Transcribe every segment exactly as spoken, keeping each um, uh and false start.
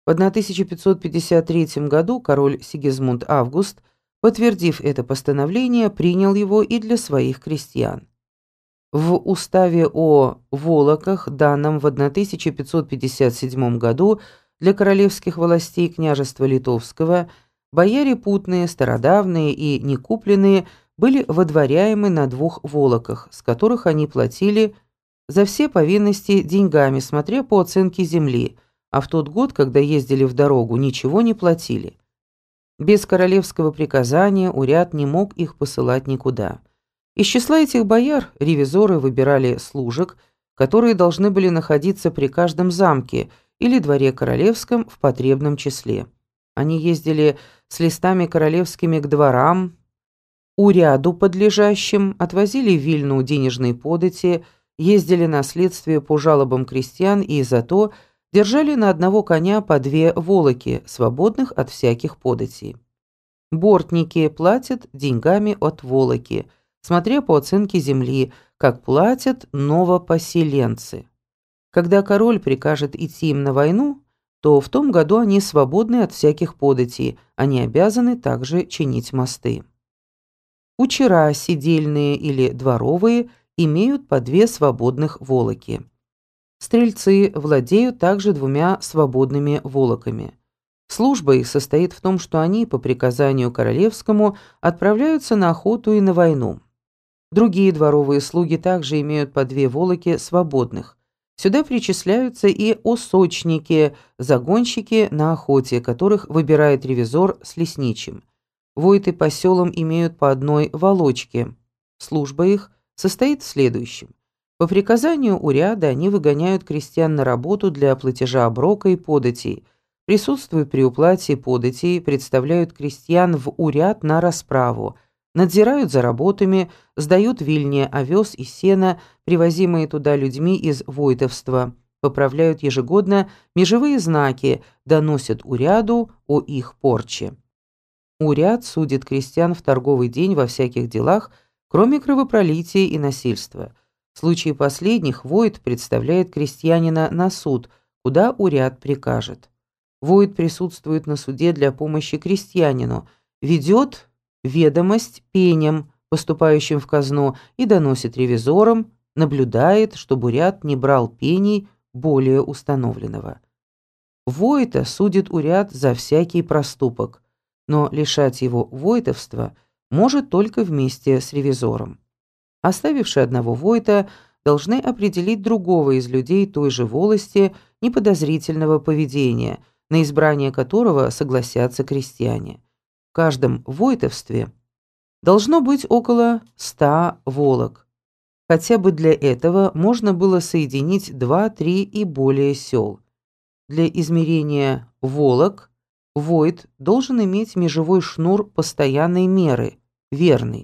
В тысяча пятьсот пятьдесят третьем году король Сигизмунд Август, подтвердив это постановление, принял его и для своих крестьян. В уставе о волоках, данном в тысяча пятьсот пятьдесят седьмом году для королевских властей княжества Литовского, бояре путные, стародавные и некупленные были водворяемы на двух волоках, с которых они платили за все повинности деньгами, смотря по оценке земли, а в тот год, когда ездили в дорогу, ничего не платили. Без королевского приказания уряд не мог их посылать никуда. Из числа этих бояр ревизоры выбирали служек, которые должны были находиться при каждом замке или дворе королевском в потребном числе. Они ездили с листами королевскими к дворам, уряду подлежащим, отвозили в Вильну денежные подати, ездили на следствие по жалобам крестьян и зато держали на одного коня по две волоки, свободных от всяких податей. Бортники платят деньгами от волоки, смотря по оценке земли, как платят новопоселенцы. Когда король прикажет идти им на войну, то в том году они свободны от всяких податей, они обязаны также чинить мосты. Кучера сидельные или дворовые имеют по две свободных волоки. Стрельцы владеют также двумя свободными волоками. Служба их состоит в том, что они, по приказанию королевскому, отправляются на охоту и на войну. Другие дворовые слуги также имеют по две волоки свободных. Сюда причисляются и осочники, загонщики на охоте, которых выбирает ревизор с лесничим. Войты по селам имеют по одной волочке. Служба их состоит в следующем. По приказанию уряда они выгоняют крестьян на работу для платежа оброка и податей, присутствуют при уплате податей, представляют крестьян в уряд на расправу, надзирают за работами, сдают Вильне овес и сено, привозимые туда людьми из войтовства, поправляют ежегодно межевые знаки, доносят уряду о их порче. Уряд судит крестьян в торговый день во всяких делах, кроме кровопролития и насильства. В случае последних войт представляет крестьянина на суд, куда уряд прикажет. Войт присутствует на суде для помощи крестьянину, ведет ведомость пеням, поступающим в казну, и доносит ревизорам, наблюдает, чтобы уряд не брал пений более установленного. Войта судит уряд за всякий проступок, но лишать его войтовства может только вместе с ревизором. Оставившие одного войта должны определить другого из людей той же волости неподозрительного поведения, на избрание которого согласятся крестьяне. В каждом войтовстве должно быть около ста волок. Хотя бы для этого можно было соединить два-три и более сел. Для измерения волок войт должен иметь межевой шнур постоянной меры, верный.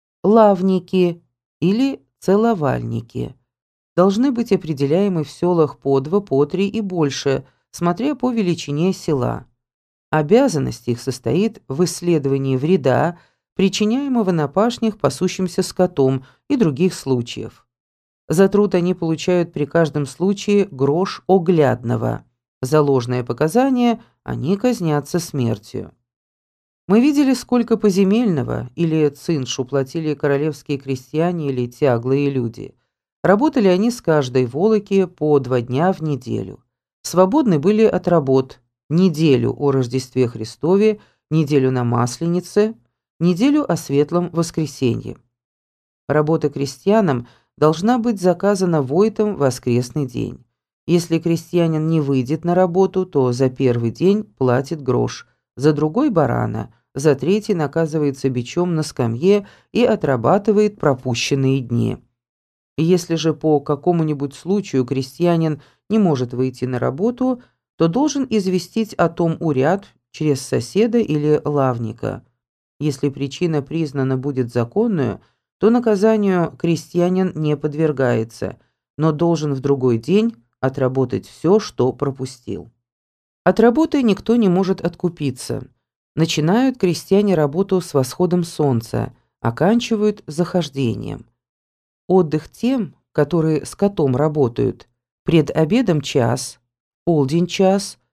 Лавники или целовальники должны быть определяемы в селах по два, по три и больше, смотря по величине села. Обязанность их состоит в исследовании вреда, причиняемого на пашнях пасущимся скотом и других случаев. За труд они получают при каждом случае грош оглядного. За ложное показание они казнятся смертью. Мы видели, сколько поземельного или циншу платили королевские крестьяне или тяглые люди. Работали они с каждой волоки по два дня в неделю. Свободны были от работ неделю о Рождестве Христове, неделю на Масленице, неделю о Светлом Воскресенье. Работа крестьянам должна быть заказана войтом в воскресный день. Если крестьянин не выйдет на работу, то за первый день платит грош, за другой – барана, за третий наказывается бичом на скамье и отрабатывает пропущенные дни. Если же по какому-нибудь случаю крестьянин не может выйти на работу, то должен известить о том уряд через соседа или лавника. Если причина признана будет законную, то наказанию крестьянин не подвергается, но должен в другой день отработать все, что пропустил. От работы никто не может откупиться. Начинают крестьяне работу с восходом солнца, оканчивают захождением. Отдых тем, которые с скотом работают, пред обедом час, полдень час,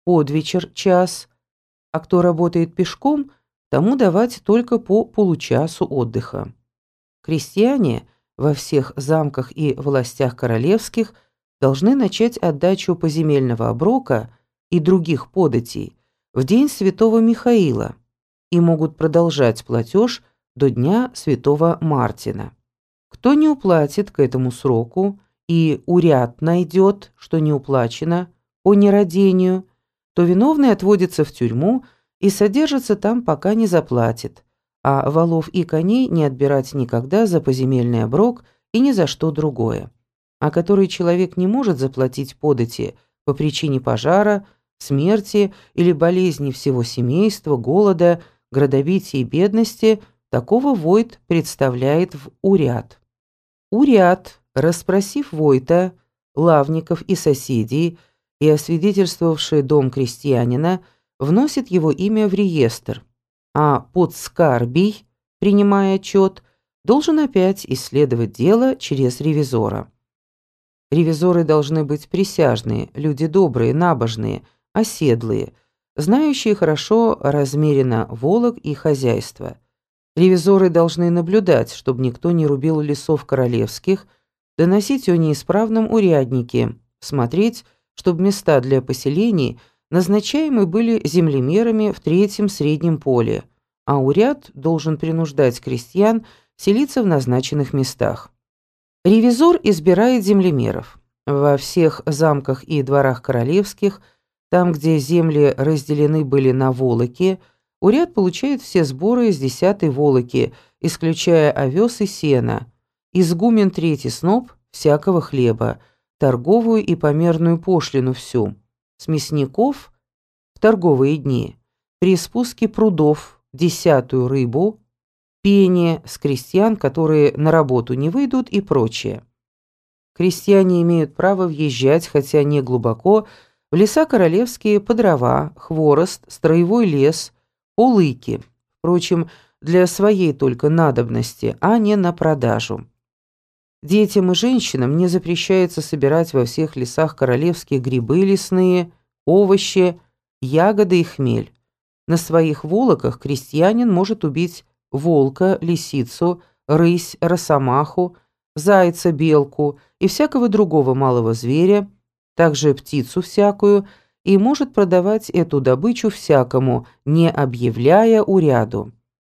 под вечер час, а кто работает пешком, тому давать только по получасу отдыха. Крестьяне во всех замках и властях королевских должны начать отдачу поземельного оброка и других податей в день святого Михаила и могут продолжать платеж до дня святого Мартина. Кто не уплатит к этому сроку и уряд найдет, что не уплачено по нерадению, то виновный отводится в тюрьму и содержится там, пока не заплатит, а волов и коней не отбирать никогда за поземельный оброк и ни за что другое, а который человек не может заплатить подати по причине пожара, смерти или болезни всего семейства, голода, градобития и бедности, такого войт представляет в уряд. Уряд, расспросив войта, лавников и соседей и освидетельствовавший дом крестьянина, вносит его имя в реестр, а подскарбий, принимая отчет, должен опять исследовать дело через ревизора. Ревизоры должны быть присяжные, люди добрые, набожные, оседлые, знающие хорошо размеренно волок и хозяйство. Ревизоры должны наблюдать, чтобы никто не рубил лесов королевских, доносить о неисправном уряднике, смотреть, чтобы места для поселений назначаемы были землемерами в третьем среднем поле, а уряд должен принуждать крестьян селиться в назначенных местах. Ревизор избирает землемеров. Во всех замках и дворах королевских, там, где земли разделены были на волоки, уряд получает все сборы из десятой волоки, исключая овес и сена, изгумен третий сноп всякого хлеба, торговую и померную пошлину всю, с мясников в торговые дни, при спуске прудов десятую рыбу, пение с крестьян, которые на работу не выйдут и прочее. Крестьяне имеют право въезжать, хотя не глубоко, в леса королевские по дрова, хворост, строевой лес, улыки, впрочем, для своей только надобности, а не на продажу. Детям и женщинам не запрещается собирать во всех лесах королевские грибы лесные, овощи, ягоды и хмель. На своих волоках крестьянин может убить волка, лисицу, рысь, росомаху, зайца, белку и всякого другого малого зверя, также птицу всякую, и может продавать эту добычу всякому, не объявляя уряду.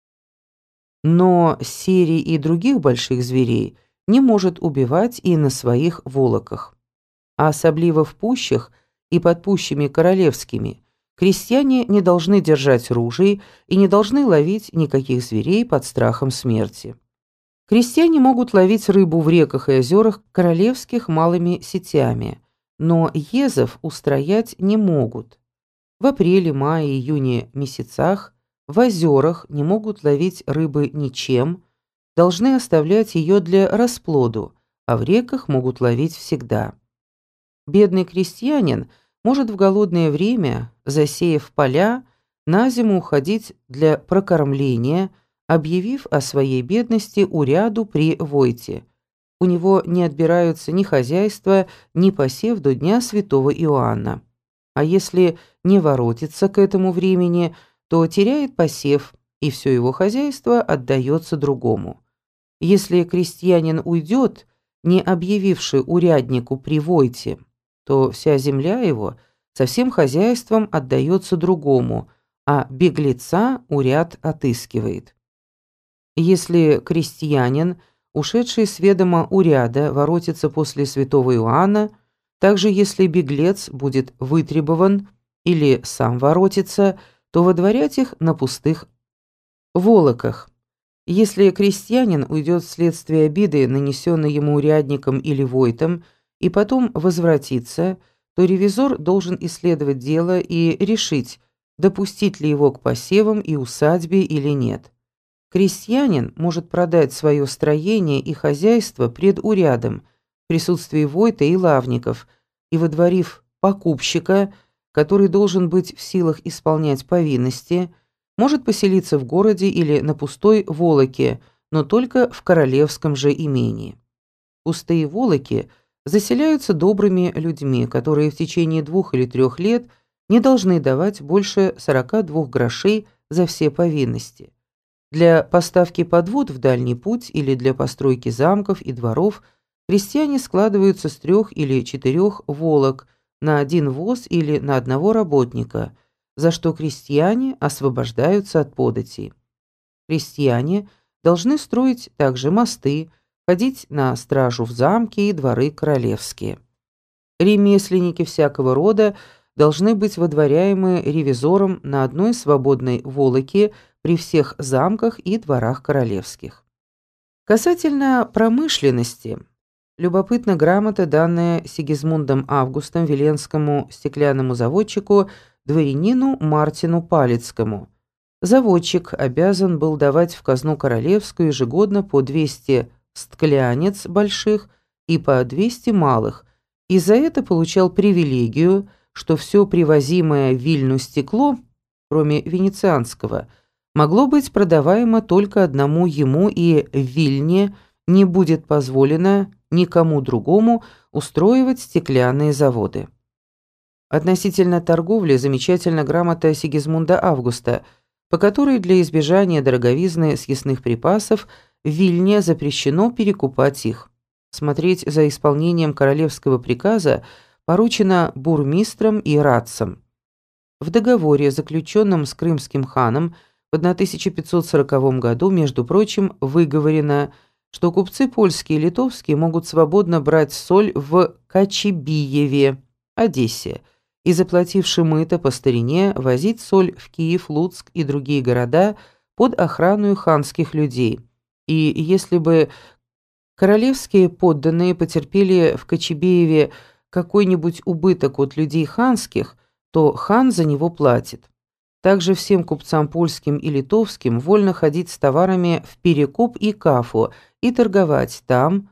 Но серий и других больших зверей не может убивать и на своих волоках. А особливо в пущах и под пущами королевскими крестьяне не должны держать ружей и не должны ловить никаких зверей под страхом смерти. Крестьяне могут ловить рыбу в реках и озерах королевских малыми сетями, но езов устроять не могут. В апреле, мае, июне месяцах в озерах не могут ловить рыбы ничем, должны оставлять ее для расплоду, а в реках могут ловить всегда. Бедный крестьянин может в голодное время, засеяв поля, на зиму уходить для прокормления, объявив о своей бедности уряду при войте. У него не отбираются ни хозяйство, ни посев до дня святого Иоанна. А если не воротится к этому времени, то теряет посев, и все его хозяйство отдается другому. Если крестьянин уйдет, не объявивший уряднику при войте, то вся земля его со всем хозяйством отдается другому, а беглеца уряд отыскивает. Если крестьянин, ушедший с ведома уряда, воротится после святого Иоанна, также если беглец будет вытребован или сам воротится, то водворять их на пустых волоках. Если крестьянин уйдет вследствие обиды, нанесенной ему урядником или войтом, и потом возвратится, то ревизор должен исследовать дело и решить, допустить ли его к посевам и усадьбе или нет. Крестьянин может продать свое строение и хозяйство пред урядом, в присутствии войта и лавников, и водворив покупщика, который должен быть в силах исполнять повинности, может поселиться в городе или на пустой волоке, но только в королевском же имении. Пустые волоки заселяются добрыми людьми, которые в течение двух или трех лет не должны давать больше сорока двух грошей за все повинности. Для поставки подвод в дальний путь или для постройки замков и дворов крестьяне складываются с трех или четырех волок на один воз или на одного работника, за что крестьяне освобождаются от податей. Крестьяне должны строить также мосты, ходить на стражу в замки и дворы королевские. Ремесленники всякого рода должны быть выдворяемы ревизором на одной свободной волоке при всех замках и дворах королевских. Касательно промышленности, любопытна грамота, данная Сигизмундом Августом Виленскому стеклянному заводчику дворянину Мартину Палецкому. Заводчик обязан был давать в казну королевскую ежегодно по двести стклянец больших и по двести малых, и за это получал привилегию, что все привозимое в Вильну стекло, кроме венецианского, могло быть продаваемо только одному ему, и в Вильне не будет позволено никому другому устроивать стеклянные заводы. Относительно торговли замечательна грамота Сигизмунда Августа, по которой для избежания дороговизны съестных припасов в Вильне запрещено перекупать их. Смотреть за исполнением королевского приказа поручено бурмистрам и радцам. В договоре, заключенном с крымским ханом в тысяча пятьсот сороковом году, между прочим, выговорено, что купцы польские и литовские могут свободно брать соль в Кочебиеве, Одессе, и, заплативши мыто по старине, возить соль в Киев, Луцк и другие города под охрану ханских людей. И если бы королевские подданные потерпели в Кочебееве какой-нибудь убыток от людей ханских, то хан за него платит. Также всем купцам польским и литовским вольно ходить с товарами в Перекоп и Кафу и торговать там,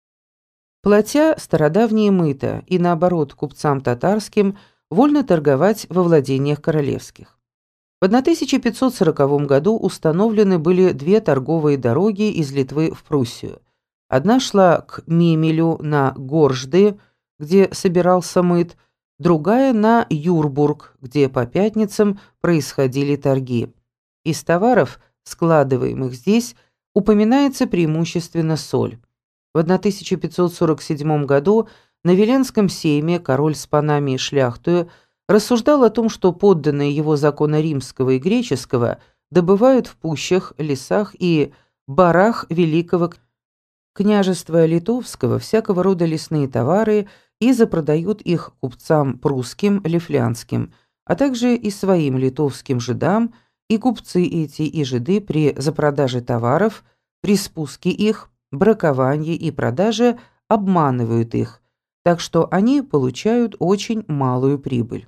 платя стародавние мыто, и наоборот купцам татарским вольно торговать во владениях королевских. В тысяча пятьсот сороковом году установлены были две торговые дороги из Литвы в Пруссию. Одна шла к Мемелю на Горжды, где собирался мыт, другая на Юрбург, где по пятницам происходили торги. Из товаров, складываемых здесь, упоминается преимущественно соль. В тысяча пятьсот сорок седьмом году на Виленском сейме король с панами и шляхтою рассуждал о том, что подданные его закона римского и греческого добывают в пущах, лесах и барах Великого княжества Литовского всякого рода лесные товары и запродают их купцам прусским, лифлянским, а также и своим литовским жидам, и купцы эти и жиды при запродаже товаров, при спуске их, браковании и продаже обманывают их, так что они получают очень малую прибыль.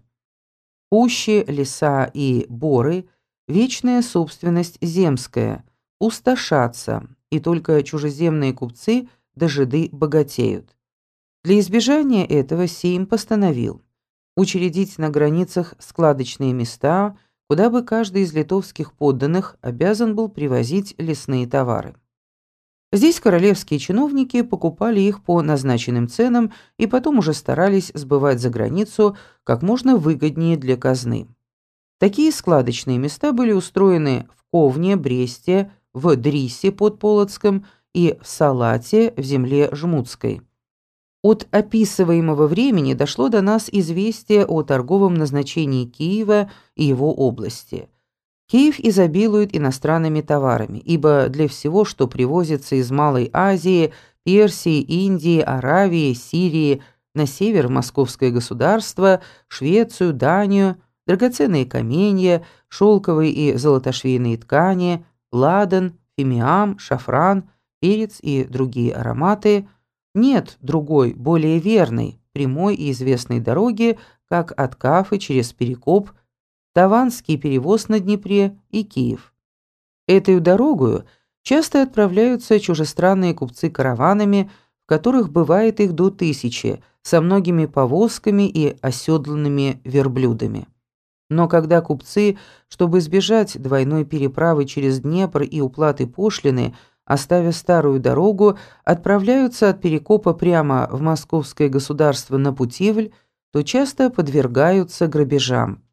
Пущи, леса и боры – вечная собственность земская, пустошатся, и только чужеземные купцы да жиды богатеют. Для избежания этого Сейм постановил учредить на границах складочные места, куда бы каждый из литовских подданных обязан был привозить лесные товары. Здесь королевские чиновники покупали их по назначенным ценам и потом уже старались сбывать за границу как можно выгоднее для казны. Такие складочные места были устроены в Ковне, Бресте, в Дрисе под Полоцком и в Салате в земле Жмутской. От описываемого времени дошло до нас известие о торговом назначении Киева и его области. Киев изобилует иностранными товарами, ибо для всего, что привозится из Малой Азии, Персии, Индии, Аравии, Сирии, на север в Московское государство, Швецию, Данию, драгоценные каменья, шелковые и золотошвейные ткани, ладан, фимиам, шафран, перец и другие ароматы, нет другой, более верной, прямой и известной дороги, как от Кафы через Перекоп, Таванский перевоз на Днепре и Киев. Этой дорогою часто отправляются чужестранные купцы караванами, в которых бывает их до тысячи, со многими повозками и оседланными верблюдами. Но когда купцы, чтобы избежать двойной переправы через Днепр и уплаты пошлины, оставя старую дорогу, отправляются от Перекопа прямо в Московское государство на Путивль, то часто подвергаются грабежам.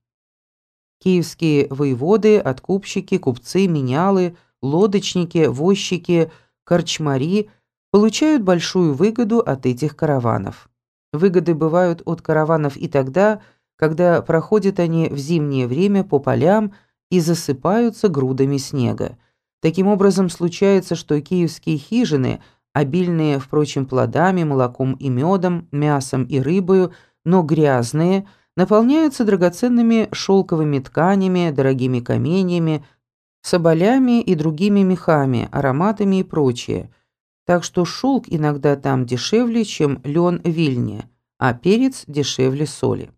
Киевские воеводы, откупщики, купцы, менялы, лодочники, возчики, корчмари получают большую выгоду от этих караванов. Выгоды бывают от караванов и тогда, когда проходят они в зимнее время по полям и засыпаются грудами снега. Таким образом, случается, что киевские хижины, обильные, впрочем, плодами, молоком и медом, мясом и рыбою, но грязные, наполняются драгоценными шелковыми тканями, дорогими каменьями, соболями и другими мехами, ароматами и прочее. Так что шелк иногда там дешевле, чем лен в Вильне, а перец дешевле соли.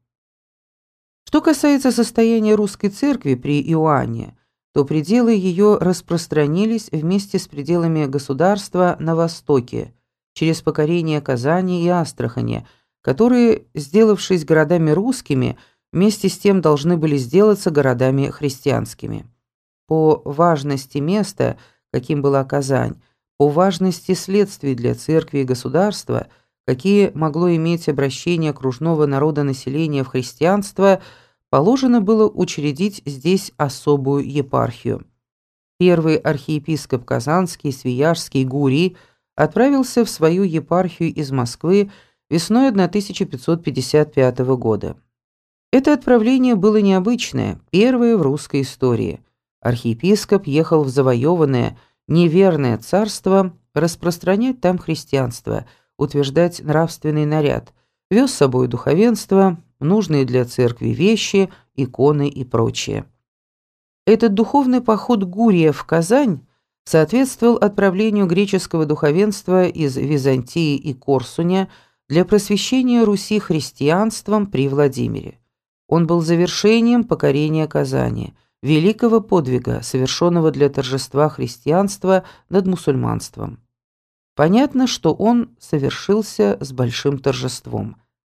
Что касается состояния русской церкви при Иоанне, то пределы ее распространились вместе с пределами государства на востоке, через покорение Казани и Астрахани, которые, сделавшись городами русскими, вместе с тем должны были сделаться городами христианскими. По важности места, каким была Казань, по важности следствий для церкви и государства, какие могло иметь обращение окружного народонаселения в христианство, положено было учредить здесь особую епархию. Первый архиепископ Казанский, Свияжский, Гурий отправился в свою епархию из Москвы весной тысяча пятьсот пятьдесят пятого года. Это отправление было необычное, первое в русской истории. Архиепископ ехал в завоеванное, неверное царство распространять там христианство, утверждать нравственный наряд, вез с собой духовенство, нужные для церкви вещи, иконы и прочее. Этот духовный поход Гурия в Казань соответствовал отправлению греческого духовенства из Византии и Корсуня для просвещения Руси христианством при Владимире. Он был завершением покорения Казани, великого подвига, совершенного для торжества христианства над мусульманством. Понятно, что он совершился с большим торжеством.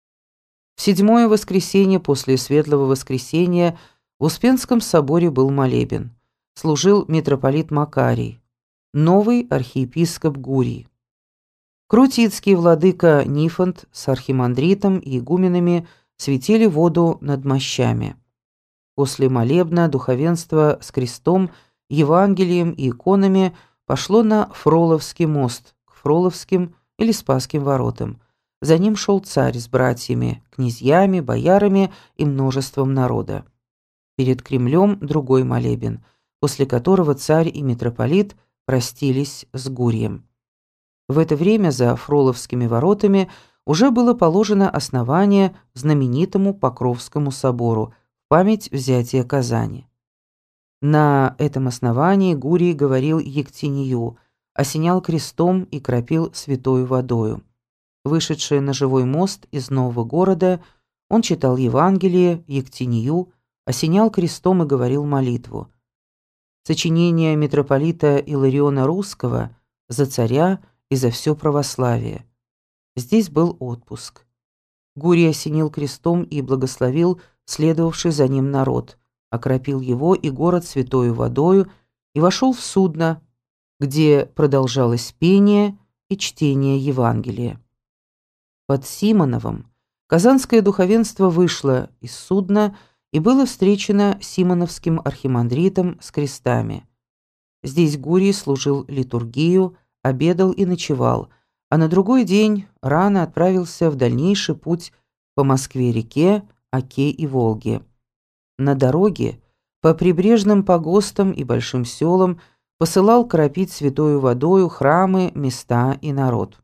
В седьмое воскресенье после Светлого Воскресения в Успенском соборе был молебен. Служил митрополит Макарий, новый архиепископ Гурий. Крутицкий владыка Нифонт с архимандритом и игуменами светили воду над мощами. После молебна духовенство с крестом, Евангелием и иконами пошло на Фроловский мост, к Фроловским или Спасским воротам. За ним шел царь с братьями, князьями, боярами и множеством народа. Перед Кремлем другой молебен, после которого царь и митрополит простились с Гурием. В это время за Фроловскими воротами уже было положено основание знаменитому Покровскому собору в память взятия Казани. На этом основании Гурий говорил Ектинию, осенял крестом и кропил святою водою. Вышедший на живой мост из нового города, он читал Евангелие, Ектинию, осенял крестом и говорил молитву. Сочинение митрополита Илариона Русского «За царя и за все православие». Здесь был отпуск. Гурий осенил крестом и благословил следовавший за ним народ, окропил его и город святою водою и вошел в судно, где продолжалось пение и чтение Евангелия. Под Симоновым казанское духовенство вышло из судна и было встречено симоновским архимандритом с крестами. Здесь Гурий служил литургию, обедал и ночевал, а на другой день рано отправился в дальнейший путь по Москве-реке, Оке и Волге. На дороге, по прибрежным погостам и большим селам посылал кропить святою водою храмы, места и народ.